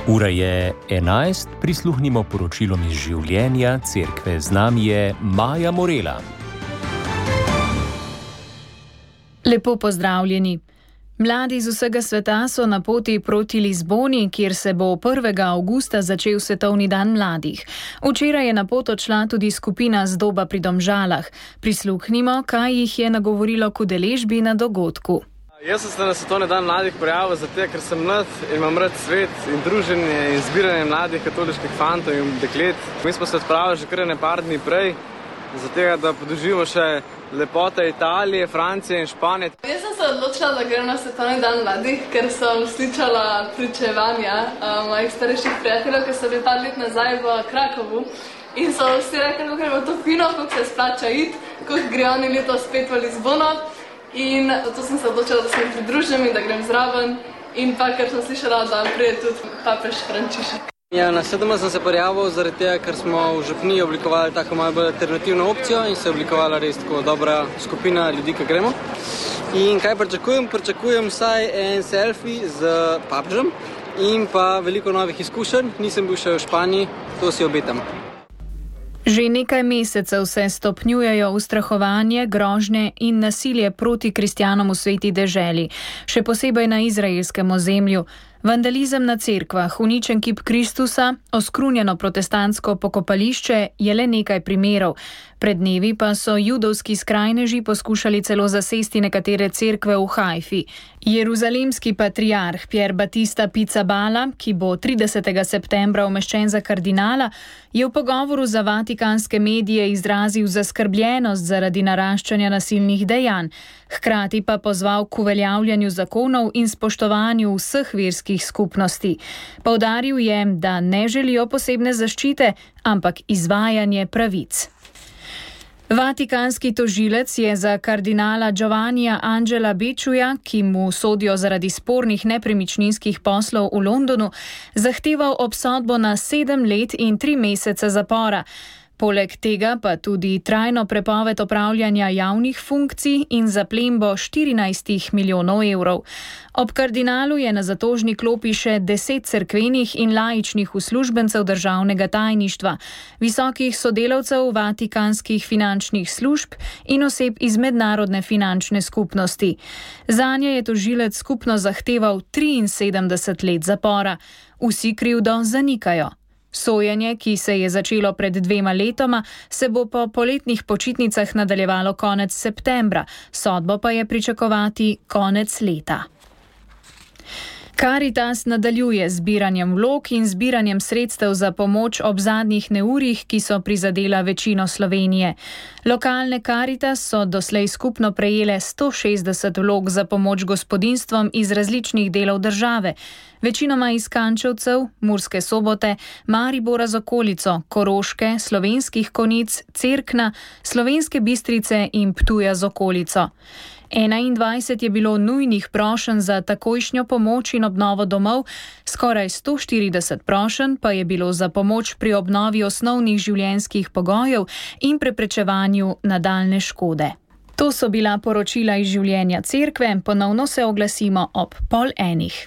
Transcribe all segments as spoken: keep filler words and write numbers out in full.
Ura je enajst, prisluhnimo poročilom iz življenja cerkve. Z nami je Maja Morela. Lepo pozdravljeni. Mladi z vsega sveta so na poti proti Lizboni, kjer se bo prvega avgusta začel Svetovni dan mladih. Včeraj je na pot odšla tudi skupina z Doba pri Domžalah. Prisluhnimo, kaj jih je nagovorilo k udeležbi na dogodku. Jaz sem se na Svetovni dan mladih prijavil zato, ker sem mlad in imam rad svet in druženje in zbiranje mladih katoliških fantov in deklet. Mi smo se odpravili že kar nekaj dni prej, zato da podoživimo še lepote Italije, Francije in Španije. Jaz sem se odločila, da grem na Svetovni dan mladih, ker sem slišala pričevanja uh, mojih starejših prijateljev, ki so bili par let nazaj v Krakovu. In so vsi rekli, kako je bilo to fino, kako se splača iti, kako gre oni letos spet v Lizbono. In zato sem se odločila, da se jim pridružim in da grem zraven. In pa, ker sem slišala, da prije tudi papež Frančišek. Ja, na S D M sem se prijavil zaradi tega, ker smo v župniji oblikovali tako malo bolj alternativno opcijo in se je oblikovala res tako dobra skupina ljudi, ki gremo. In kaj pričakujem? Pričakujem vsaj en selfie z papežem in pa veliko novih izkušenj. Nisem bil še v Španiji, to si obetam. Že nekaj mesecev se stopnjujejo ustrahovanje, grožnje in nasilje proti kristjanom v sveti deželi, še posebej na izraelskem ozemlju. Vandalizem na cerkvah, uničen kip Kristusa, oskrunjeno protestantsko pokopališče je le nekaj primerov. Pred dnevi pa so judovski skrajneži poskušali celo zasesti nekatere cerkve v Haifi. Jeruzalemski patriarh Pier Battista Pizzaballa, ki bo tridesetega septembra umeščen za kardinala, je v pogovoru za vatikanske medije izrazil zaskrbljenost zaradi naraščanja nasilnih dejanj, hkrati pa pozval k uveljavljanju zakonov in spoštovanju vseh verskih skupnosti. Poudaril je, da ne želijo posebne zaščite, ampak izvajanje pravic. Vatikanski tožilec je za kardinala Giovannija Angela Becciuja, ki mu sodijo zaradi spornih nepremičninskih poslov v Londonu, zahteval obsodbo na sedem let in tri mesece zapora. Poleg tega pa tudi trajno prepoved opravljanja javnih funkcij in zaplembo štirinajst milijonov evrov. Ob kardinalu je na zatožni klopi še deset cerkvenih in laičnih uslužbencev državnega tajništva, visokih sodelavcev vatikanskih finančnih služb in oseb iz mednarodne finančne skupnosti. Zanje je tožilec skupno zahteval triinsedemdeset let zapora. Vsi krivdo zanikajo. Sojenje, ki se je začelo pred dvema letoma, se bo po poletnih počitnicah nadaljevalo konec septembra, sodbo pa je pričakovati konec leta. Karitas nadaljuje z zbiranjem vlog in zbiranjem sredstev za pomoč ob zadnjih neurjih, ki so prizadela večino Slovenije. Lokalne Karitas so doslej skupno prejele sto šestdeset vlog za pomoč gospodinjstvom iz različnih delov države, večinoma iz Kančevcev, Murske Sobote, Maribora z okolico, Koroške, Slovenskih Konjic, Cerkna, Slovenske Bistrice in Ptuja z okolico. enaindvajset je bilo nujnih prošenj za takojšnjo pomoč in obnovo domov, skoraj sto štirideset prošenj pa je bilo za pomoč pri obnovi osnovnih življenjskih pogojev in preprečevanju nadaljne škode. To so bila poročila iz življenja cerkve, ponovno se oglasimo ob pol enih.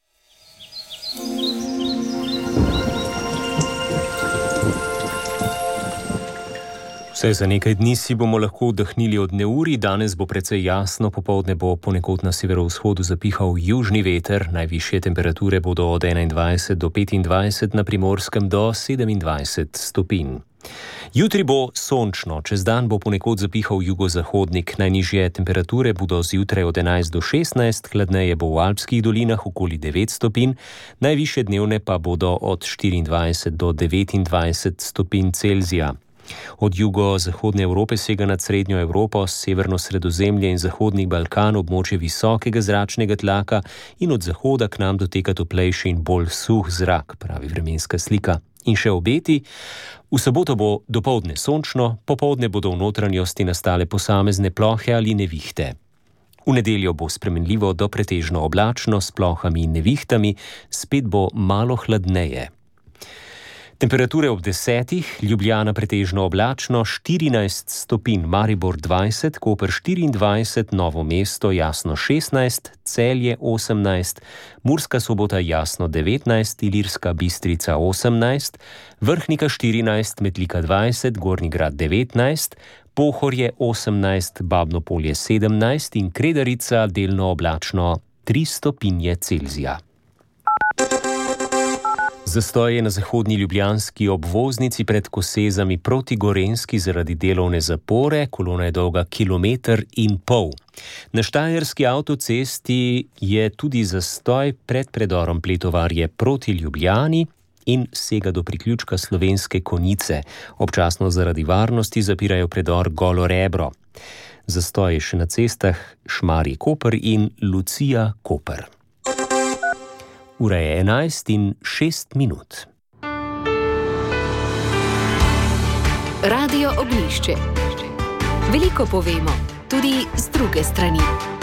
Vse za nekaj dni si bomo lahko vdahnili od neurij, danes bo precej jasno, popoldne bo ponekod na severovzhodu zapihal južni veter, najvišje temperature bodo od enaindvajset do petindvajset, na Primorskem do sedemindvajset stopinj. Jutri bo sončno, čez dan bo ponekod zapihal jugozahodnik, najnižje temperature bodo zjutraj od enajst do šestnajst, hladneje bo v alpskih dolinah okoli devet stopinj, najvišje dnevne pa bodo od štiriindvajset do devetindvajset stopinj Celzija. Od jugo-zahodne Evrope sega nad srednjo Evropo, severno Sredozemlje in zahodni Balkan območje visokega zračnega tlaka in od zahoda k nam doteka toplejši in bolj suh zrak, pravi vremenska slika. In še obeti. V soboto bo dopoldne sončno, popoldne bodo v notranjosti nastale posamezne plohe ali nevihte. V nedeljo bo spremenljivo do pretežno oblačno s plohami in nevihtami, spet bo malo hladneje. Temperature ob desetih, Ljubljana pretežno oblačno, štirinajst stopinj, Maribor dvajset, Koper štiriindvajset, Novo mesto jasno šestnajst, Celje osemnajst, Murska Sobota jasno devetnajst, Ilirska Bistrica osemnajst, Vrhnika štirinajst, Metlika dvajset, Gornji Grad devetnajst, Pohorje osemnajst, Babno Polje sedemnajst in Kredarica delno oblačno tri stopinje Celzija. Zastoj je na zahodni ljubljanski obvoznici pred Kosezami proti Gorenjski zaradi delovne zapore, kolona je dolga kilometer in pol. Na štajerski avtocesti je tudi zastoj pred predorom Pletovarje proti Ljubljani in sega do priključka Slovenske Konjice. Občasno zaradi varnosti zapirajo predor Golo Rebro. Zastoj je še na cestah Šmarje Koper in Lucija Koper. Ura je enajst in šest minut. Radio Oglišče. Veliko povemo, tudi z druge strani.